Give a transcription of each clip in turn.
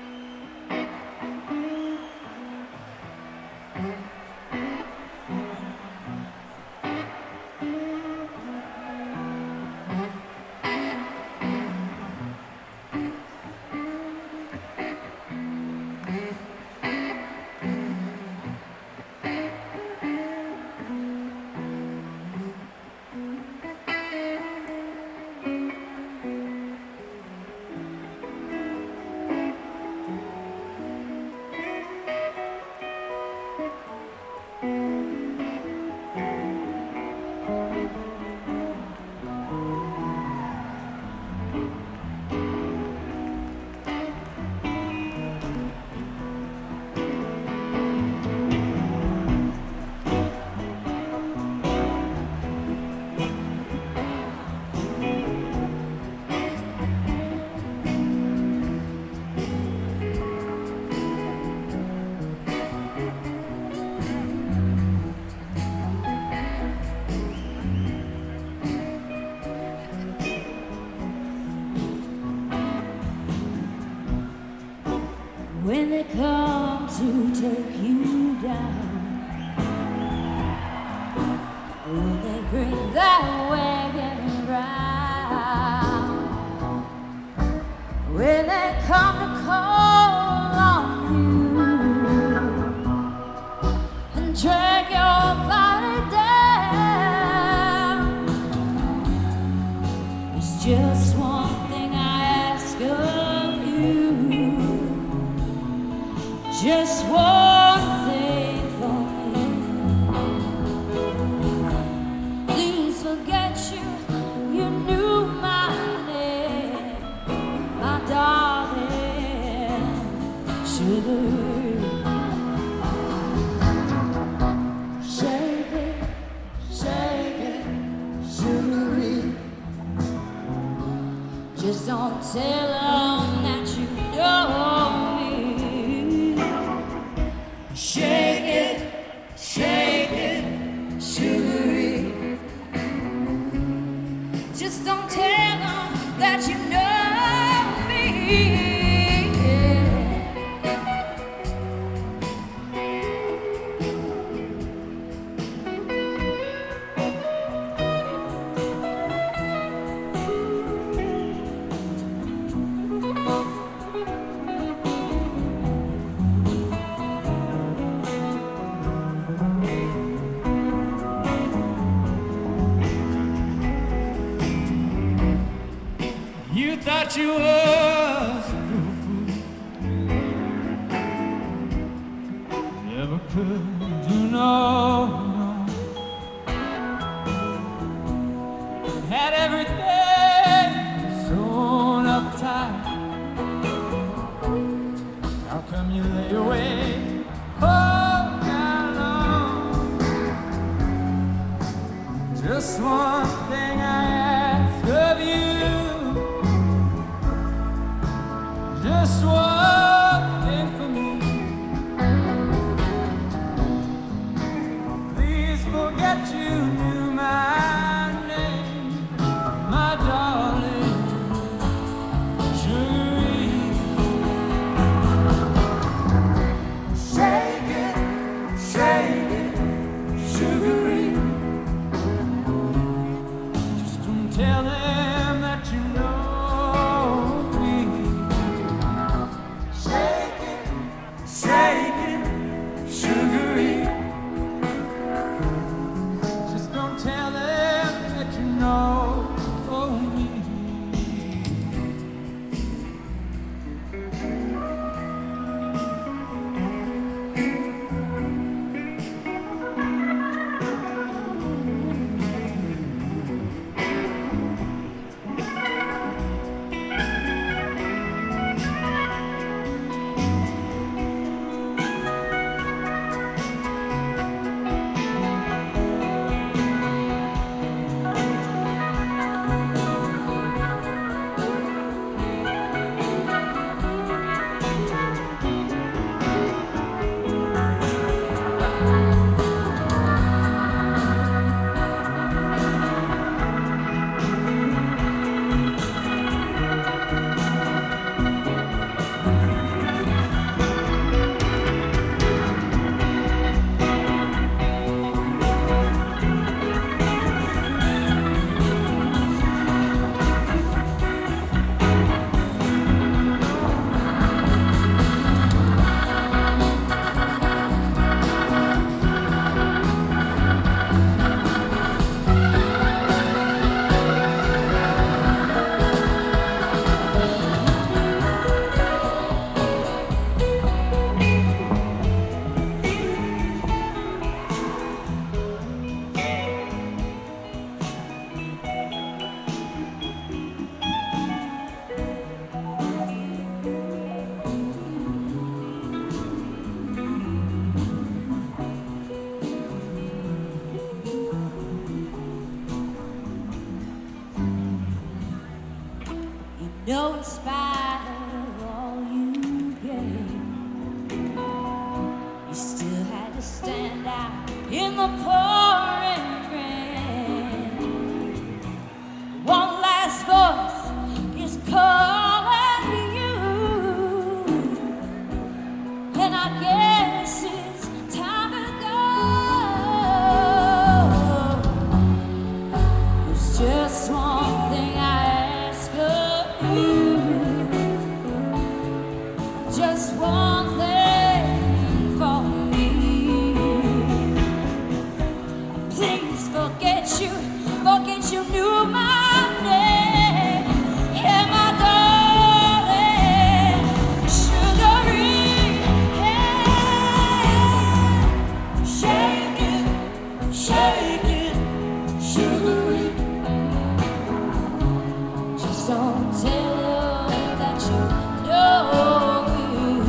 When they come to take you down, when they bring that wagon around, when they come to call on you and drag your body down, it's just one thing I ask of you. Just one thing for me. Please forget you knew my name, my darling sugar. Shake it, sugary. Just don't tell them that you know me. Shake it, sugary. Just don't tell them that you know me. You thought you was a real fool. Never could do no wrong. Had everything sewn up tight. How come you lay away all night long? Just one thing I ask of you. Just one thing for me. No, in spite of all you gave, you still had to stand out in the pouring rain. One last voice is calling you, and I guess it's time to go. There's just one thing I ask of you, just one thing for me. Please forget you knew my name. Yeah, my darling, sugary, yeah. Shake it, sugary. Just don't tell her that you know me.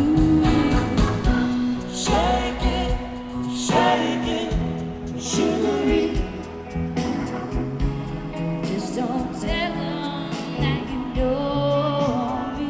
Shake it, sugary. Just don't tell them that you know me.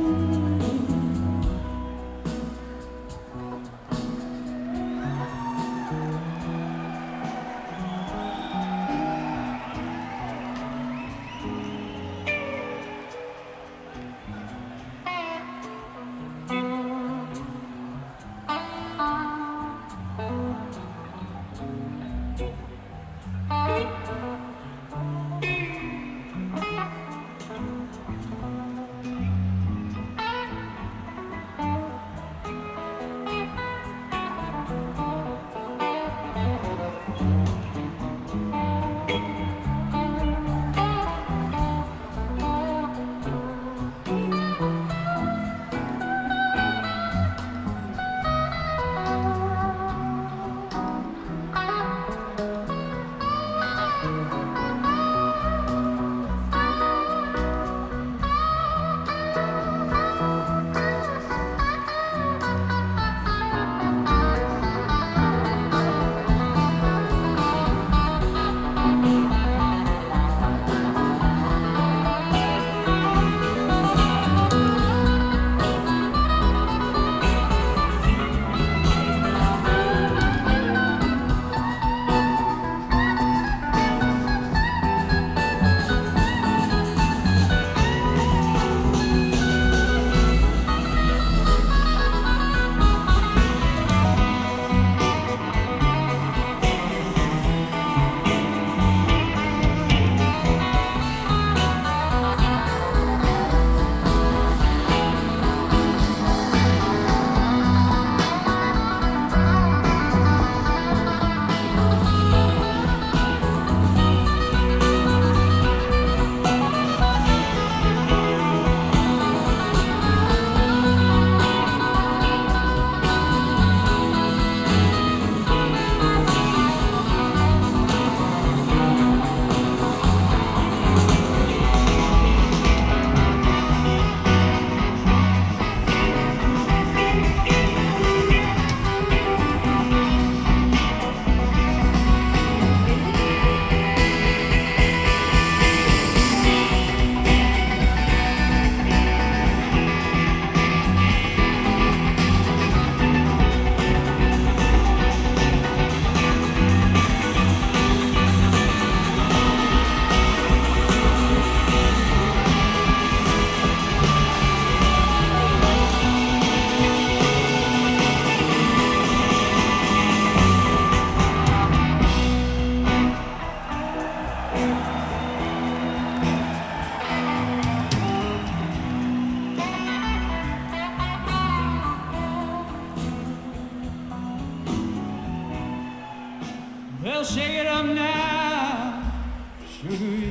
Well, shake it up now, sugary.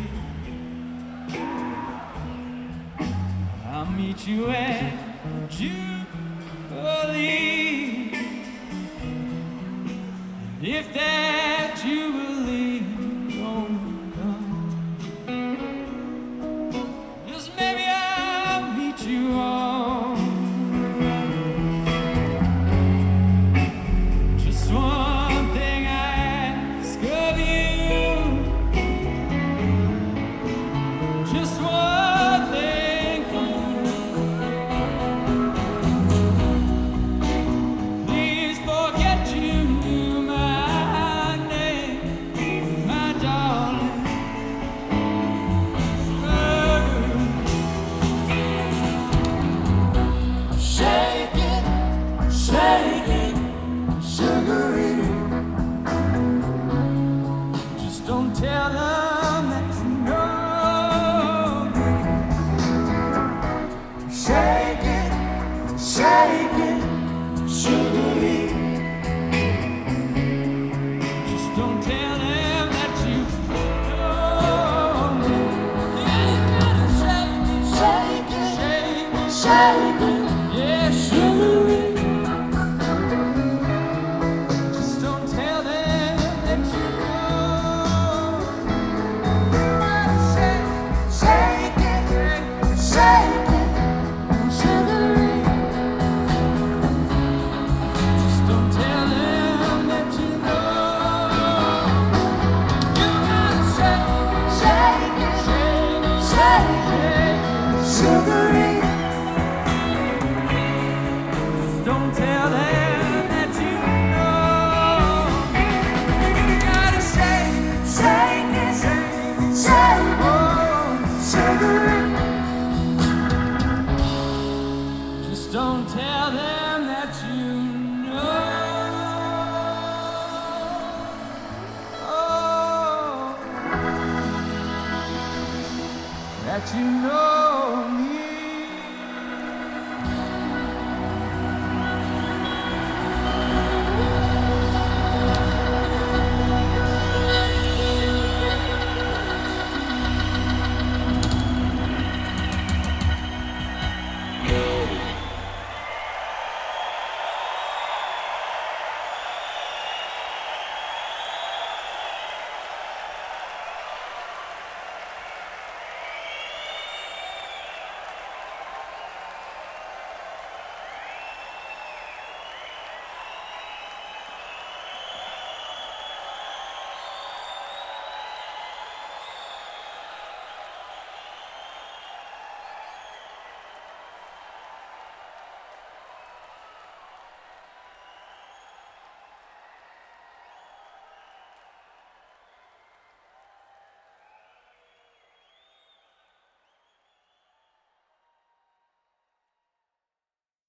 I'll meet you at Jubilee. If that Jubilee don't come, just maybe I'll meet you on just one thing I ask of you, just one thing shake it, Yeah, sugar it. just don't tell them that you know. Shake, Shake it, shake it, sugar it. just don't tell them that you know. You gotta shake, Shake it, shake, shake it, shake. sugar it. Just don't tell them that you know. You gotta shake, Shake it, shake it, oh. sugar it. Just don't tell them that you know. Oh, that you know me.